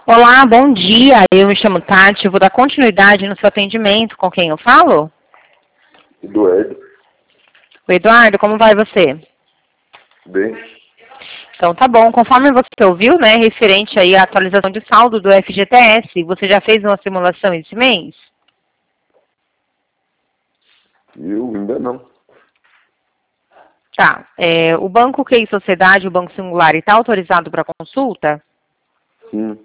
Olá, bom dia. Eu me chamo Tati, eu vou dar continuidade no seu atendimento. Com quem eu falo? Eduardo. O Eduardo, como vai você? Bem, Então tá bom, conforme você ouviu, né, referente aí à atualização de saldo do FGTS, você já fez uma simulação esse mês? eu ainda não. Tá. O Banco QI Sociedade, o Banco Singular, está autorizado para consulta? Sim,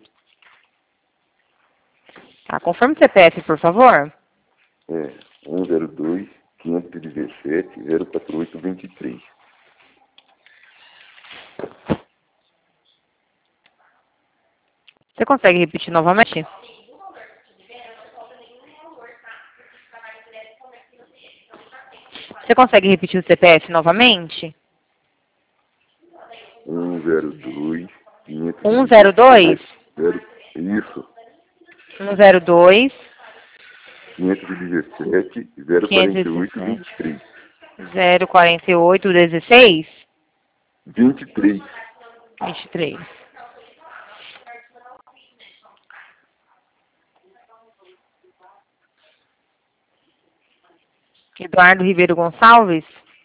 Tá. Confirme o CPF, por favor. é 102 517 04823. Você consegue repetir novamente? Você consegue repetir o CPF novamente? 102 102 Isso, 102 517 517 04823. 048 16 23. 23. Eduardo Ribeiro Gonçalves?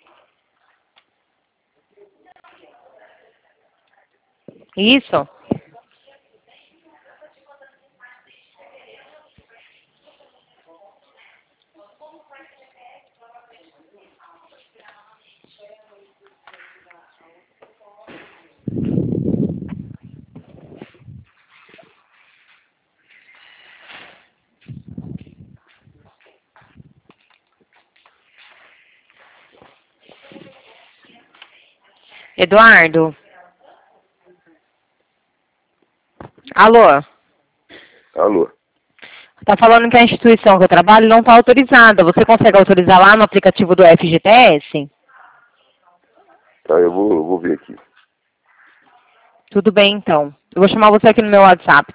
Isso? Eduardo? Alô? Alô? Tá falando que a instituição que eu trabalho não está autorizada. Você consegue autorizar lá no aplicativo do FGTS? Tá, eu vou ver aqui. Tudo bem, então. Eu vou chamar você aqui no meu WhatsApp.